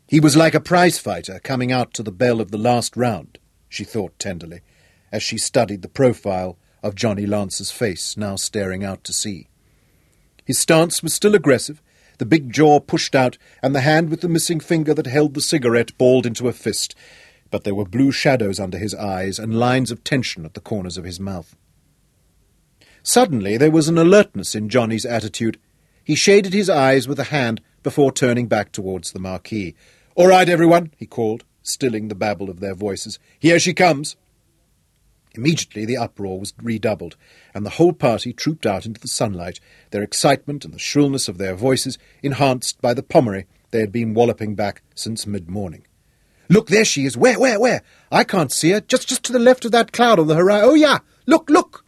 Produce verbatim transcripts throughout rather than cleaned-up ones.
He was like a prize-fighter coming out to the bell of the last round, she thought tenderly, as she studied the profile of Johnny Lance's face, now staring out to sea. His stance was still aggressive, the big jaw pushed out, and the hand with the missing finger that held the cigarette balled into a fist, but there were blue shadows under his eyes and lines of tension at the corners of his mouth. Suddenly there was an alertness in Johnny's attitude. He shaded his eyes with a hand before turning back towards the marquee. "All right, everyone," he called, stilling the babble of their voices. "Here she comes." Immediately the uproar was redoubled, and the whole party trooped out into the sunlight, their excitement and the shrillness of their voices enhanced by the Pommery they had been walloping back since mid-morning. "Look, there she is! Where, where, where? I can't see her. Just, just to the left of that cloud on the horizon. Oh, yeah! Look, look!"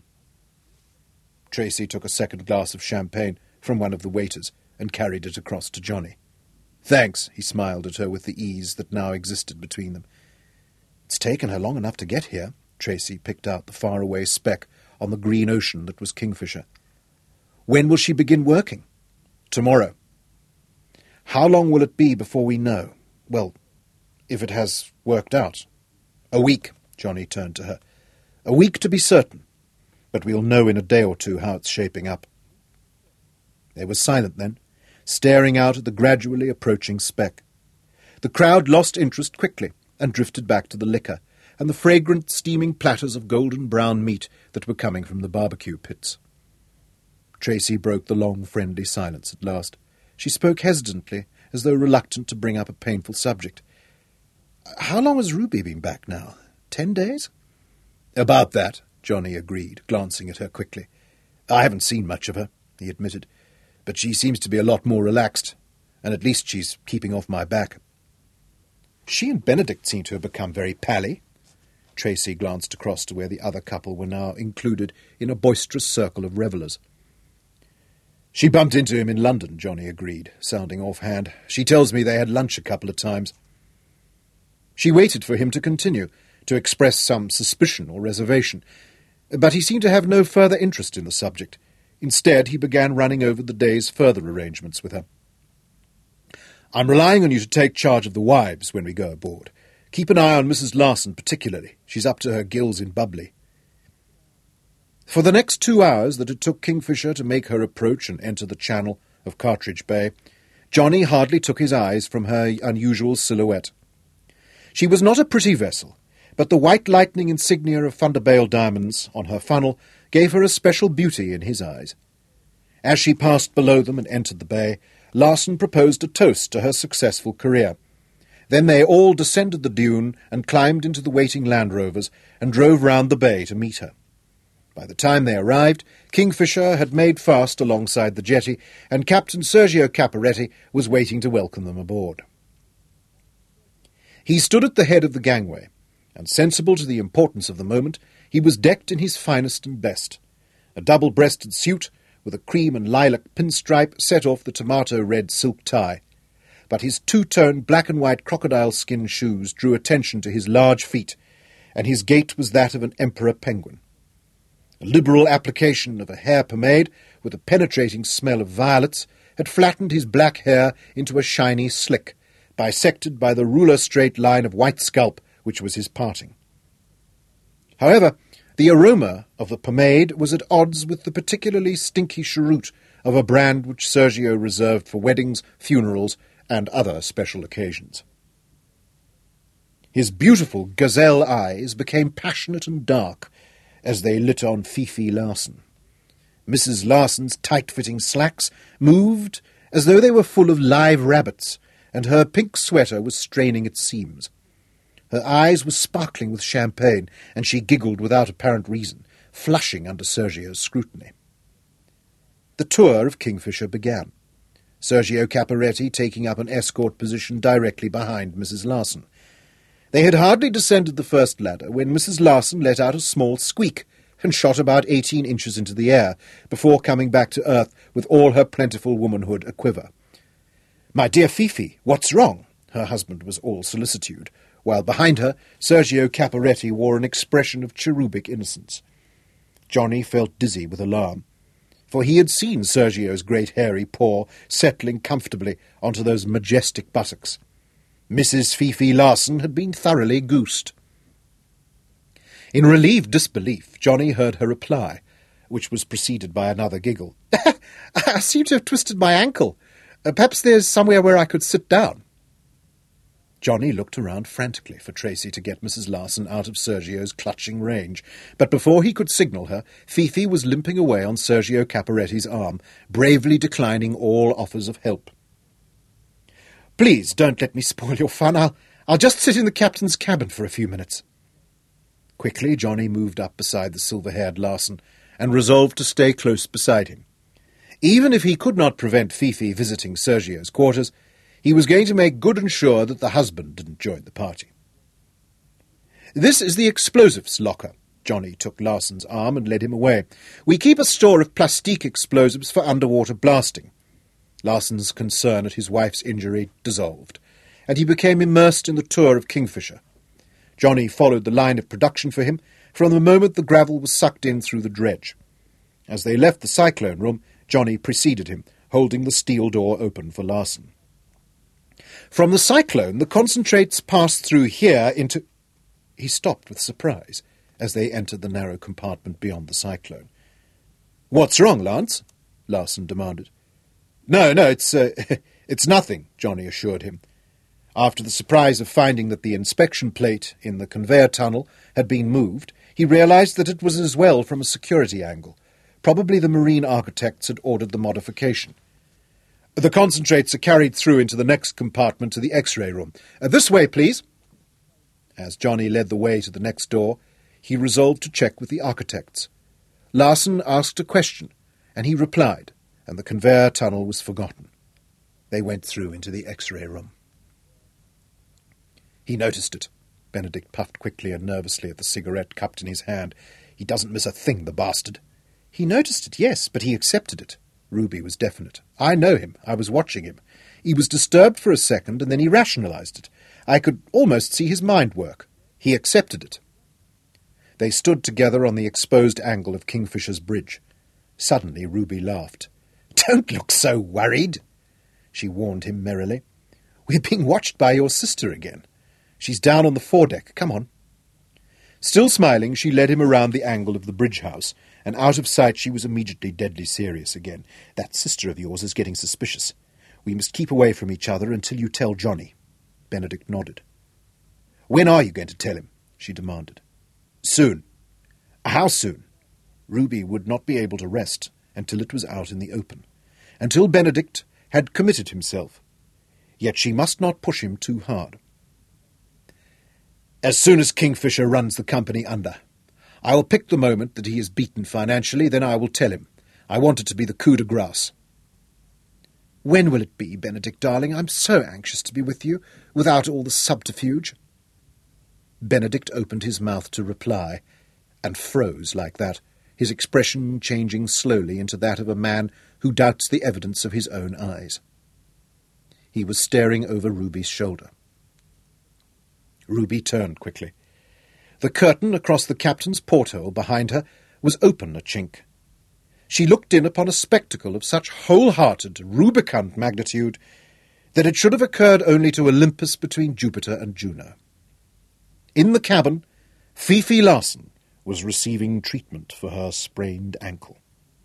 Tracy took a second glass of champagne from one of the waiters and carried it across to Johnny. "Thanks," he smiled at her with the ease that now existed between them. "It's taken her long enough to get here." Tracy picked out the faraway speck on the green ocean that was Kingfisher. "When will she begin working?" "Tomorrow." "How long will it be before we know? Well, if it has worked out." "A week," Johnny turned to her. "A week to be certain, but we'll know in a day or two how it's shaping up." They were silent then, staring out at the gradually approaching speck. The crowd lost interest quickly and drifted back to the liquor and the fragrant, steaming platters of golden-brown meat that were coming from the barbecue pits. Tracy broke the long, friendly silence at last. She spoke hesitantly, as though reluctant to bring up a painful subject. "How long has Ruby been back now? Ten days?" "About that," Johnny agreed, glancing at her quickly. "I haven't seen much of her," he admitted, "but she seems to be a lot more relaxed, and at least she's keeping off my back." "She and Benedict seem to have become very pally." Tracy glanced across to where the other couple were now included in a boisterous circle of revellers. "She bumped into him in London," Johnny agreed, sounding offhand. "She tells me they had lunch a couple of times." She waited for him to continue, to express some suspicion or reservation, but he seemed to have no further interest in the subject. Instead, he began running over the day's further arrangements with her. "I'm relying on you to take charge of the wives when we go aboard. Keep an eye on Missus Larson particularly. She's up to her gills in bubbly." For the next two hours that it took Kingfisher to make her approach and enter the channel of Cartridge Bay, Johnny hardly took his eyes from her unusual silhouette. She was not a pretty vessel, but the white lightning insignia of Thunderbale diamonds on her funnel gave her a special beauty in his eyes. As she passed below them and entered the bay, Larson proposed a toast to her successful career. Then they all descended the dune and climbed into the waiting Land Rovers and drove round the bay to meet her. By the time they arrived, Kingfisher had made fast alongside the jetty, and Captain Sergio Caparetti was waiting to welcome them aboard. He stood at the head of the gangway, and sensible to the importance of the moment, he was decked in his finest and best. A double-breasted suit with a cream and lilac pinstripe set off the tomato-red silk tie, but his two-tone black-and-white crocodile-skin shoes drew attention to his large feet, and his gait was that of an emperor penguin. A liberal application of a hair pomade, with a penetrating smell of violets, had flattened his black hair into a shiny slick, bisected by the ruler-straight line of white scalp which was his parting. However, the aroma of the pomade was at odds with the particularly stinky cheroot of a brand which Sergio reserved for weddings, funerals, and other special occasions. His beautiful gazelle eyes became passionate and dark as they lit on Fifi Larson. Missus Larson's tight-fitting slacks moved as though they were full of live rabbits, and her pink sweater was straining its seams. Her eyes were sparkling with champagne, and she giggled without apparent reason, flushing under Sergio's scrutiny. The tour of Kingfisher began, Sergio Caparetti taking up an escort position directly behind Missus Larson. They had hardly descended the first ladder when Missus Larson let out a small squeak and shot about eighteen inches into the air before coming back to earth with all her plentiful womanhood aquiver. "My dear Fifi, what's wrong?" Her husband was all solicitude, while behind her Sergio Caparetti wore an expression of cherubic innocence. Johnny felt dizzy with alarm, for he had seen Sergio's great hairy paw settling comfortably onto those majestic buttocks. Missus Fifi Larson had been thoroughly goosed. In relieved disbelief, Johnny heard her reply, which was preceded by another giggle. "I seem to have twisted my ankle. Uh, perhaps there's somewhere where I could sit down." Johnny looked around frantically for Tracy to get Missus Larson out of Sergio's clutching range, but before he could signal her, Fifi was limping away on Sergio Caporetti's arm, bravely declining all offers of help. "Please don't let me spoil your fun. I'll, I'll just sit in the captain's cabin for a few minutes." Quickly, Johnny moved up beside the silver-haired Larson and resolved to stay close beside him. Even if he could not prevent Fifi visiting Sergio's quarters, he was going to make good and sure that the husband didn't join the party. "This is the explosives locker." Johnny took Larson's arm and led him away. "We keep a store of plastique explosives for underwater blasting." Larson's concern at his wife's injury dissolved, and he became immersed in the tour of Kingfisher. Johnny followed the line of production for him from the moment the gravel was sucked in through the dredge. As they left the cyclone room, Johnny preceded him, holding the steel door open for Larson. "From the cyclone, the concentrates passed through here into—" He stopped with surprise as they entered the narrow compartment beyond the cyclone. "What's wrong, Lance?" Larson demanded. No, no, it's, uh, it's nothing," Johnny assured him. After the surprise of finding that the inspection plate in the conveyor tunnel had been moved, he realized that it was as well from a security angle. Probably the marine architects had ordered the modification. "The concentrates are carried through into the next compartment to the X-ray room. Uh, this way, please." As Johnny led the way to the next door, he resolved to check with the architects. Larson asked a question, and he replied, and the conveyor tunnel was forgotten. They went through into the X-ray room. "He noticed it." Benedict puffed quickly and nervously at the cigarette cupped in his hand. "He doesn't miss a thing, the bastard." "He noticed it, yes, but he accepted it." Ruby was definite. "I know him. I was watching him. He was disturbed for a second, and then he rationalized it. I could almost see his mind work. He accepted it." They stood together on the exposed angle of Kingfisher's bridge. Suddenly Ruby laughed. "Don't look so worried," she warned him merrily. "We're being watched by your sister again. She's down on the foredeck. Come on." Still smiling, she led him around the angle of the bridge house, and out of sight she was immediately deadly serious again. "That sister of yours is getting suspicious. We must keep away from each other until you tell Johnny." Benedict nodded. "When are you going to tell him?" she demanded. "Soon." "How soon?" Ruby would not be able to rest until it was out in the open, until Benedict had committed himself. Yet she must not push him too hard. "As soon as Kingfisher runs the company under. I will pick the moment that he is beaten financially, then I will tell him. I want it to be the coup de grace." "When will it be, Benedict, darling? I'm so anxious to be with you, without all the subterfuge." Benedict opened his mouth to reply, and froze like that, his expression changing slowly into that of a man who doubts the evidence of his own eyes. He was staring over Ruby's shoulder. Ruby turned quickly. The curtain across the captain's porthole behind her was open a chink. She looked in upon a spectacle of such whole-hearted, rubicund magnitude that it should have occurred only to Olympus between Jupiter and Juno. In the cabin, Fifi Larson was receiving treatment for her sprained ankle.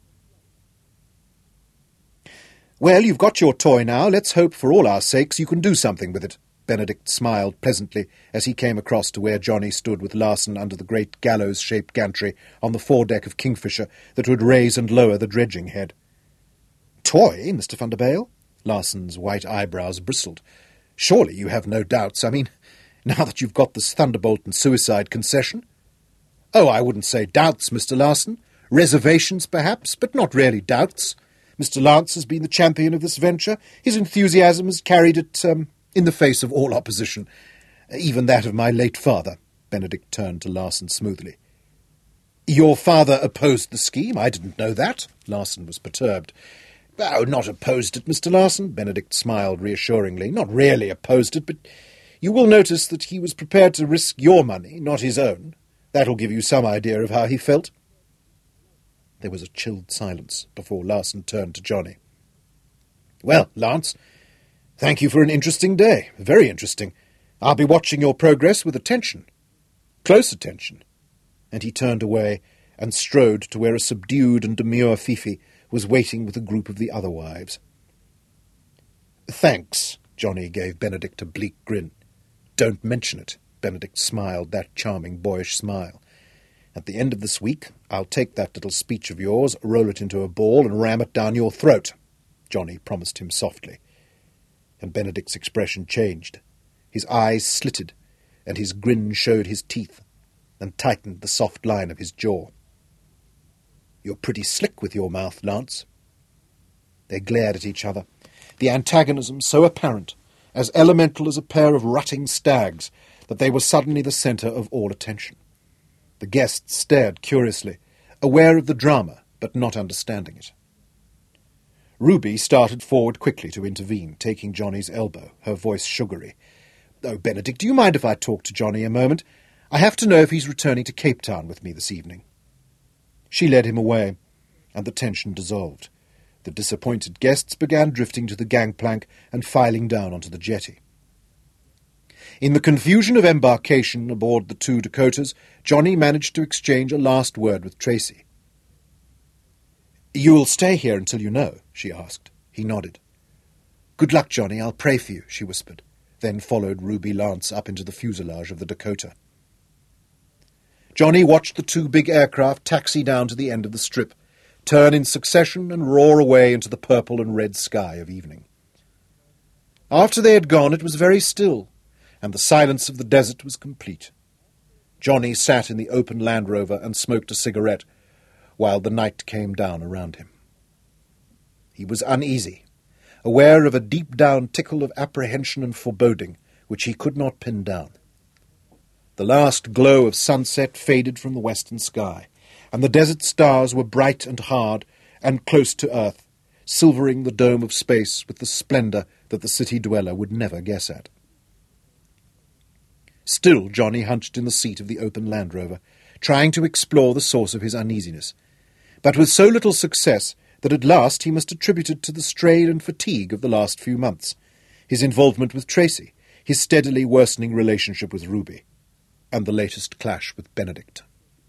"Well, you've got your toy now. Let's hope for all our sakes you can do something with it." Benedict smiled pleasantly as he came across to where Johnny stood with Larson under the great gallows-shaped gantry on the foredeck of Kingfisher that would raise and lower the dredging head. "Toy, Mister van der Bijl?" Larson's white eyebrows bristled. "Surely you have no doubts, I mean, now that you've got this thunderbolt and suicide concession?" "Oh, I wouldn't say doubts, Mister Larson. Reservations, perhaps, but not really doubts. Mister Lance has been the champion of this venture. His enthusiasm has carried it, um, in the face of all opposition, even that of my late father." Benedict turned to Larson smoothly. "Your father opposed the scheme? I didn't know that." Larson was perturbed. "Oh, not opposed it, Mister Larson." Benedict smiled reassuringly. "Not really opposed it, but you will notice that he was prepared to risk your money, not his own. That'll give you some idea of how he felt." There was a chilled silence before Larson turned to Johnny. "Well, Lance, Thank you for an interesting day. Very interesting. I'll be watching your progress with attention. Close attention. And he turned away and strode to where a subdued and demure Fifi was waiting with a group of the other wives. Thanks, Johnny gave Benedict a bleak grin. Don't mention it. Benedict smiled that charming boyish smile. At the end of this week, I'll take that little speech of yours, roll it into a ball, and ram it down your throat, Johnny promised him softly. And Benedict's expression changed. His eyes slitted, and his grin showed his teeth, and tightened the soft line of his jaw. You're pretty slick with your mouth, Lance. They glared at each other, the antagonism so apparent, as elemental as a pair of rutting stags, that they were suddenly the centre of all attention. The guests stared curiously, aware of the drama, but not understanding it. Ruby started forward quickly to intervene, taking Johnny's elbow, her voice sugary. Oh, Benedict, do you mind if I talk to Johnny a moment? I have to know if he's returning to Cape Town with me this evening. She led him away, and the tension dissolved. The disappointed guests began drifting to the gangplank and filing down onto the jetty. In the confusion of embarkation aboard the two Dakotas, Johnny managed to exchange a last word with Tracy. "You'll stay here until you know?" she asked. He nodded. "Good luck, Johnny. I'll pray for you," she whispered, then followed Ruby Lance up into the fuselage of the Dakota. Johnny watched the two big aircraft taxi down to the end of the strip, turn in succession and roar away into the purple and red sky of evening. After they had gone, it was very still, and the silence of the desert was complete. Johnny sat in the open Land Rover and smoked a cigarette, while the night came down around him. He was uneasy, aware of a deep-down tickle of apprehension and foreboding, which he could not pin down. The last glow of sunset faded from the western sky, and the desert stars were bright and hard and close to earth, silvering the dome of space with the splendour that the city dweller would never guess at. Still Johnny hunched in the seat of the open Land Rover, trying to explore the source of his uneasiness, but with so little success that at last he must attribute it to the strain and fatigue of the last few months, his involvement with Tracy, his steadily worsening relationship with Ruby, and the latest clash with Benedict.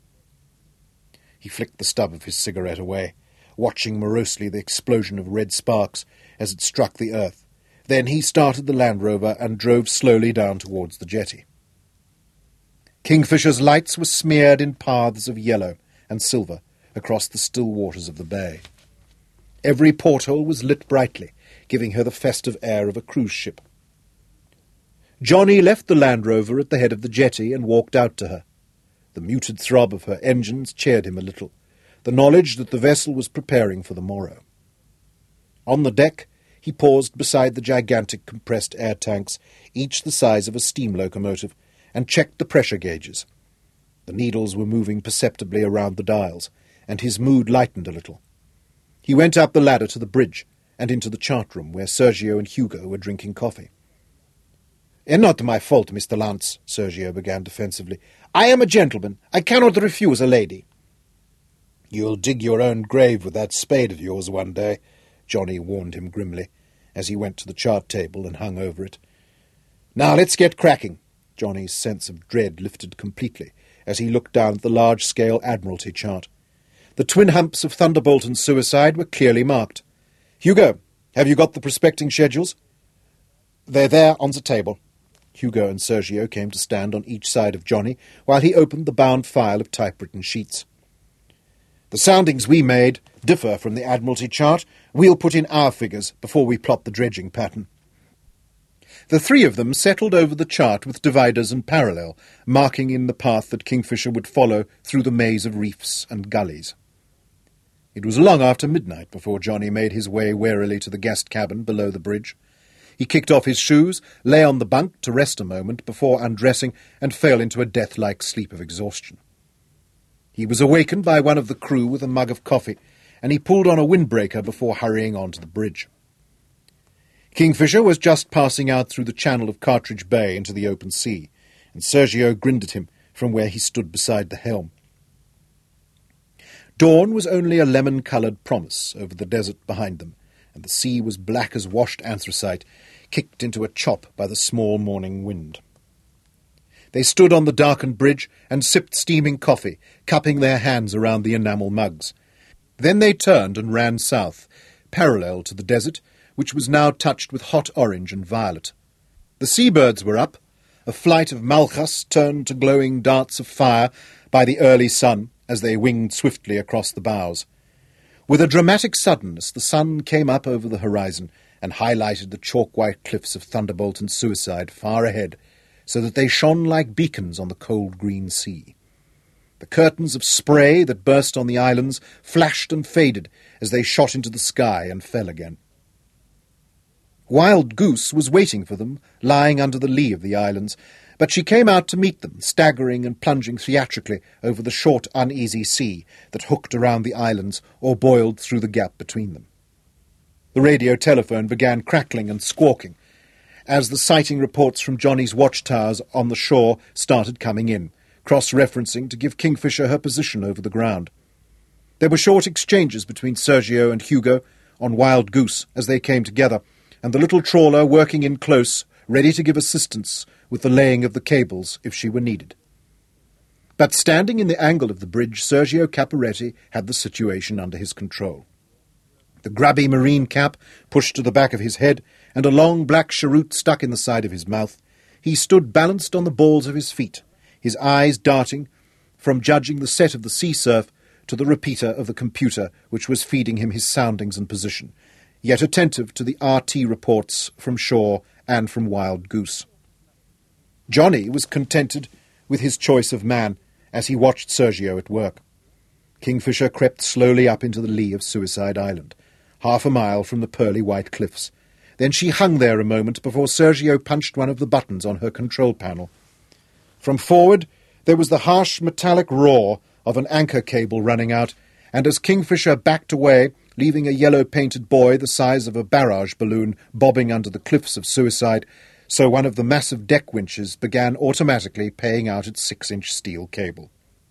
He flicked the stub of his cigarette away, watching morosely the explosion of red sparks as it struck the earth. Then he started the Land Rover and drove slowly down towards the jetty. Kingfisher's lights were smeared in paths of yellow and silver across the still waters of the bay. Every porthole was lit brightly, giving her the festive air of a cruise ship. Johnny left the Land Rover at the head of the jetty and walked out to her. The muted throb of her engines cheered him a little, the knowledge that the vessel was preparing for the morrow. On the deck, he paused beside the gigantic compressed air tanks, each the size of a steam locomotive, and checked the pressure gauges. The needles were moving perceptibly around the dials, and his mood lightened a little. He went up the ladder to the bridge, and into the chart room where Sergio and Hugo were drinking coffee. "And not my fault, Mister Lance," Sergio began defensively. "I am a gentleman. I cannot refuse a lady." "You'll dig your own grave with that spade of yours one day," Johnny warned him grimly, as he went to the chart table and hung over it. "Now let's get cracking." Johnny's sense of dread lifted completely as he looked down at the large-scale Admiralty chart. The twin humps of Thunderbolt and Suicide were clearly marked. "Hugo, have you got the prospecting schedules?" "They're there on the table." Hugo and Sergio came to stand on each side of Johnny while he opened the bound file of typewritten sheets. "The soundings we made differ from the Admiralty chart. We'll put in our figures before we plot the dredging pattern." The three of them settled over the chart with dividers and parallel, marking in the path that Kingfisher would follow through the maze of reefs and gullies. It was long after midnight before Johnny made his way warily to the guest cabin below the bridge. He kicked off his shoes, lay on the bunk to rest a moment before undressing, and fell into a death-like sleep of exhaustion. He was awakened by one of the crew with a mug of coffee, and he pulled on a windbreaker before hurrying on to the bridge. Kingfisher was just passing out through the channel of Cartridge Bay into the open sea, and Sergio grinned at him from where he stood beside the helm. Dawn was only a lemon-coloured promise over the desert behind them, and the sea was black as washed anthracite, kicked into a chop by the small morning wind. They stood on the darkened bridge and sipped steaming coffee, cupping their hands around the enamel mugs. Then they turned and ran south, parallel to the desert, which was now touched with hot orange and violet. The seabirds were up. A flight of malchus turned to glowing darts of fire by the early sun as they winged swiftly across the bows. With a dramatic suddenness, the sun came up over the horizon and highlighted the chalk-white cliffs of Thunderbolt and Suicide far ahead, so that they shone like beacons on the cold green sea. The curtains of spray that burst on the islands flashed and faded as they shot into the sky and fell again. Wild Goose was waiting for them, lying under the lee of the islands, but she came out to meet them, staggering and plunging theatrically over the short, uneasy sea that hooked around the islands or boiled through the gap between them. The radio telephone began crackling and squawking as the sighting reports from Johnny's watchtowers on the shore started coming in, cross-referencing to give Kingfisher her position over the ground. There were short exchanges between Sergio and Hugo on Wild Goose as they came together, and the little trawler working in close, ready to give assistance with the laying of the cables if she were needed. But standing in the angle of the bridge, Sergio Caporetti had the situation under his control. The grubby marine cap pushed to the back of his head, and a long black cheroot stuck in the side of his mouth, he stood balanced on the balls of his feet, his eyes darting from judging the set of the sea surf to the repeater of the computer which was feeding him his soundings and position, yet attentive to the R T reports from shore and from Wild Goose. Johnny was contented with his choice of man as he watched Sergio at work. Kingfisher crept slowly up into the lee of Suicide Island, half a mile from the pearly white cliffs. Then she hung there a moment before Sergio punched one of the buttons on her control panel. From forward there was the harsh metallic roar of an anchor cable running out, and as Kingfisher backed away, leaving a yellow-painted buoy the size of a barrage balloon bobbing under the cliffs of Suicide, so one of the massive deck winches began automatically paying out its six-inch steel cable.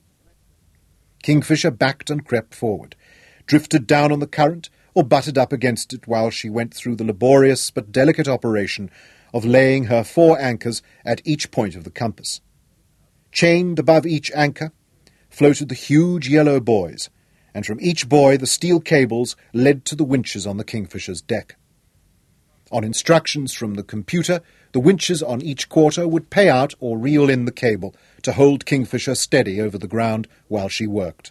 Kingfisher backed and crept forward, drifted down on the current, or butted up against it while she went through the laborious but delicate operation of laying her four anchors at each point of the compass. Chained above each anchor floated the huge yellow buoys, and from each buoy the steel cables led to the winches on the Kingfisher's deck. On instructions from the computer, the winches on each quarter would pay out or reel in the cable to hold Kingfisher steady over the ground while she worked.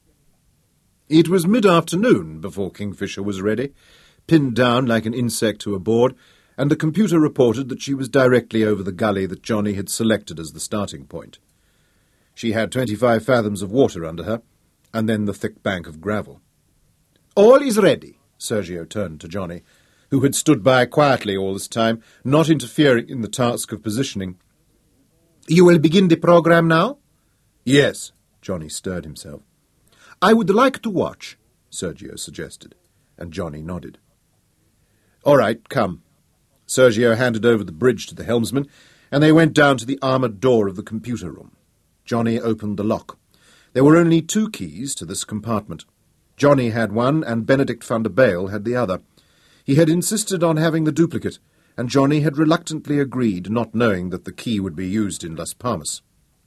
It was mid-afternoon before Kingfisher was ready, pinned down like an insect to a board, and the computer reported that she was directly over the gully that Johnny had selected as the starting point. She had twenty-five fathoms of water under her, and then the thick bank of gravel. "All is ready," Sergio turned to Johnny, who had stood by quietly all this time, not interfering in the task of positioning. "You will begin the program now?" "Yes." Johnny stirred himself. "I would like to watch," Sergio suggested, and Johnny nodded. "All right, come." Sergio handed over the bridge to the helmsman, and they went down to the armoured door of the computer room. Johnny opened the lock. There were only two keys to this compartment. Johnny had one, and Benedict van der Bijl had the other. He had insisted on having the duplicate, and Johnny had reluctantly agreed, not knowing that the key would be used in Las Palmas.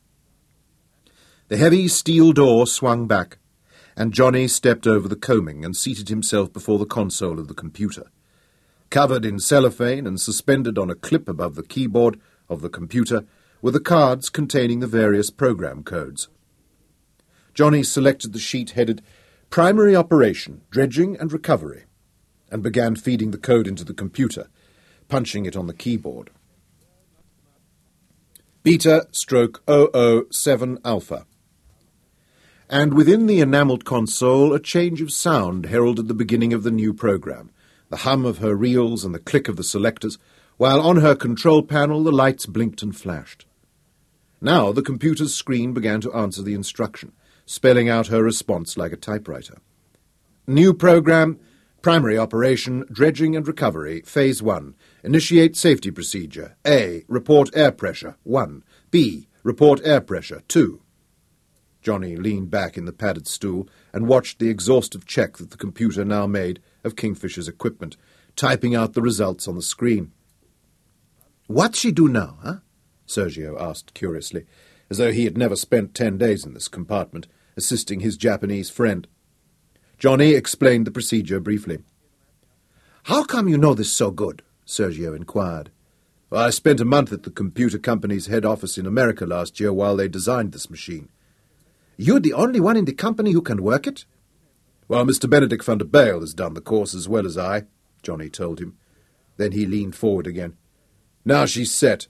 The heavy steel door swung back, and Johnny stepped over the coaming and seated himself before the console of the computer. Covered in cellophane and suspended on a clip above the keyboard of the computer were the cards containing the various program codes. Johnny selected the sheet headed Primary Operation, Dredging and Recovery, and began feeding the code into the computer, punching it on the keyboard. Beta stroke zero zero seven Alpha. And within the enamelled console a change of sound heralded the beginning of the new program, the hum of her reels and the click of the selectors, while on her control panel the lights blinked and flashed. Now the computer's screen began to answer the instruction, spelling out her response like a typewriter. New program, Primary Operation, Dredging and Recovery, Phase one. Initiate safety procedure. A. Report air pressure, one. B. Report air pressure, two. Johnny leaned back in the padded stool and watched the exhaustive check that the computer now made of Kingfisher's equipment, typing out the results on the screen. What's she do now, huh? Sergio asked curiously, as though he had never spent ten days in this compartment, assisting his Japanese friend. Johnny explained the procedure briefly. How come you know this so good? Sergio inquired. Well, I spent a month at the computer company's head office in America last year while they designed this machine. You're the only one in the company who can work it? Well, Mister Benedict van der Bijl has done the course as well as I, Johnny told him. Then he leaned forward again. Now she's set.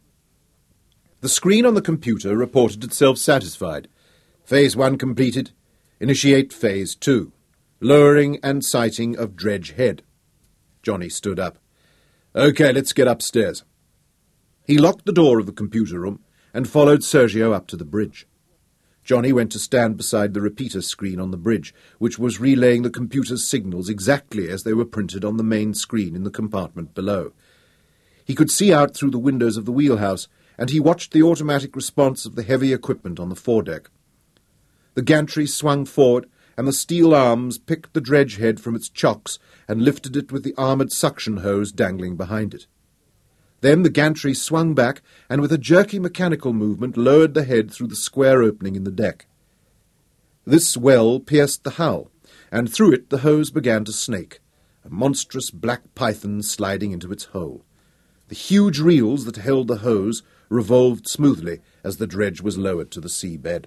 The screen on the computer reported itself satisfied. Phase one completed. Initiate phase two. Lowering and sighting of dredge head. Johnny stood up. OK, let's get upstairs. He locked the door of the computer room and followed Sergio up to the bridge. Johnny went to stand beside the repeater screen on the bridge, which was relaying the computer's signals exactly as they were printed on the main screen in the compartment below. He could see out through the windows of the wheelhouse, and he watched the automatic response of the heavy equipment on the foredeck. The gantry swung forward, and the steel arms picked the dredge head from its chocks and lifted it with the armoured suction hose dangling behind it. Then the gantry swung back, and with a jerky mechanical movement lowered the head through the square opening in the deck. This well pierced the hull, and through it the hose began to snake, a monstrous black python sliding into its hole. The huge reels that held the hose revolved smoothly as the dredge was lowered to the seabed.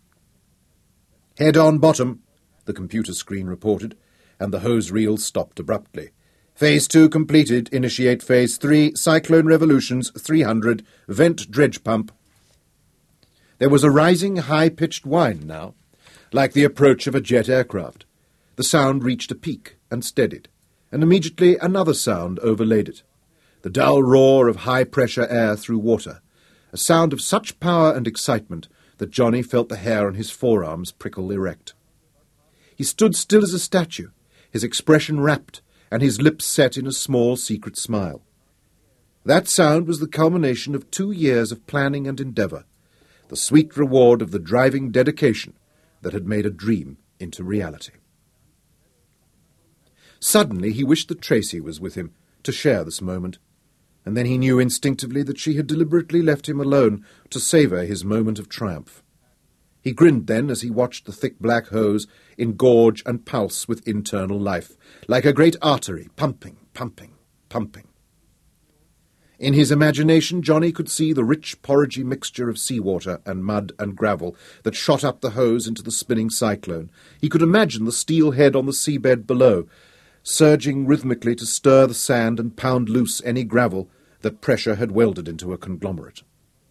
Head on bottom, the computer screen reported, and the hose reel stopped abruptly. Phase two completed. Initiate phase three. Cyclone revolutions, three hundred. Vent dredge pump. There was a rising, high-pitched whine now, like the approach of a jet aircraft. The sound reached a peak and steadied, and immediately another sound overlaid it. The dull roar of high-pressure air through water, a sound of such power and excitement that Johnny felt the hair on his forearms prickle erect. He stood still as a statue, his expression rapt, and his lips set in a small secret smile. That sound was the culmination of two years of planning and endeavour, the sweet reward of the driving dedication that had made a dream into reality. Suddenly he wished that Tracy was with him to share this moment, and then he knew instinctively that she had deliberately left him alone to savour his moment of triumph. He grinned then as he watched the thick black hose engorge and pulse with internal life, like a great artery, pumping, pumping, pumping. In his imagination, Johnny could see the rich, porridgey mixture of seawater and mud and gravel that shot up the hose into the spinning cyclone. He could imagine the steel head on the seabed below, surging rhythmically to stir the sand and pound loose any gravel that pressure had welded into a conglomerate.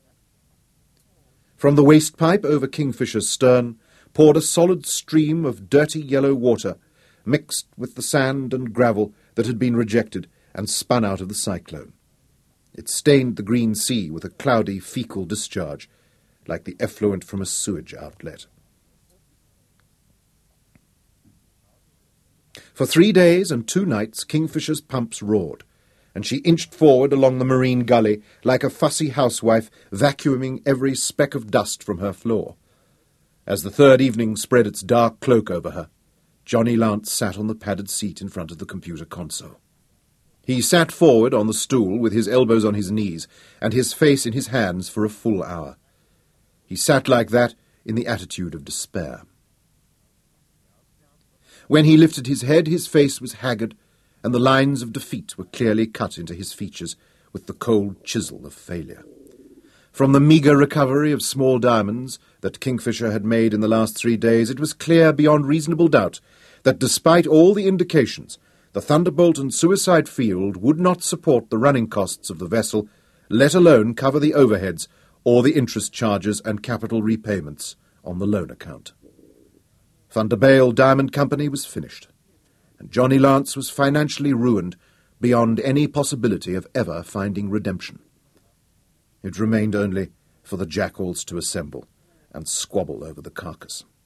From the waste pipe over Kingfisher's stern poured a solid stream of dirty yellow water, mixed with the sand and gravel that had been rejected and spun out of the cyclone. It stained the green sea with a cloudy, fecal discharge, like the effluent from a sewage outlet. For three days and two nights Kingfisher's pumps roared, and she inched forward along the marine gully like a fussy housewife vacuuming every speck of dust from her floor. As the third evening spread its dark cloak over her, Johnny Lance sat on the padded seat in front of the computer console. He sat forward on the stool with his elbows on his knees and his face in his hands for a full hour. He sat like that in the attitude of despair. When he lifted his head, his face was haggard, and the lines of defeat were clearly cut into his features with the cold chisel of failure. From the meagre recovery of small diamonds that Kingfisher had made in the last three days, it was clear beyond reasonable doubt that despite all the indications, the Thunderbolt and Suicide Field would not support the running costs of the vessel, let alone cover the overheads or the interest charges and capital repayments on the loan account. Van der Bijl Diamond Company was finished, and Johnny Lance was financially ruined beyond any possibility of ever finding redemption. It remained only for the jackals to assemble and squabble over the carcass.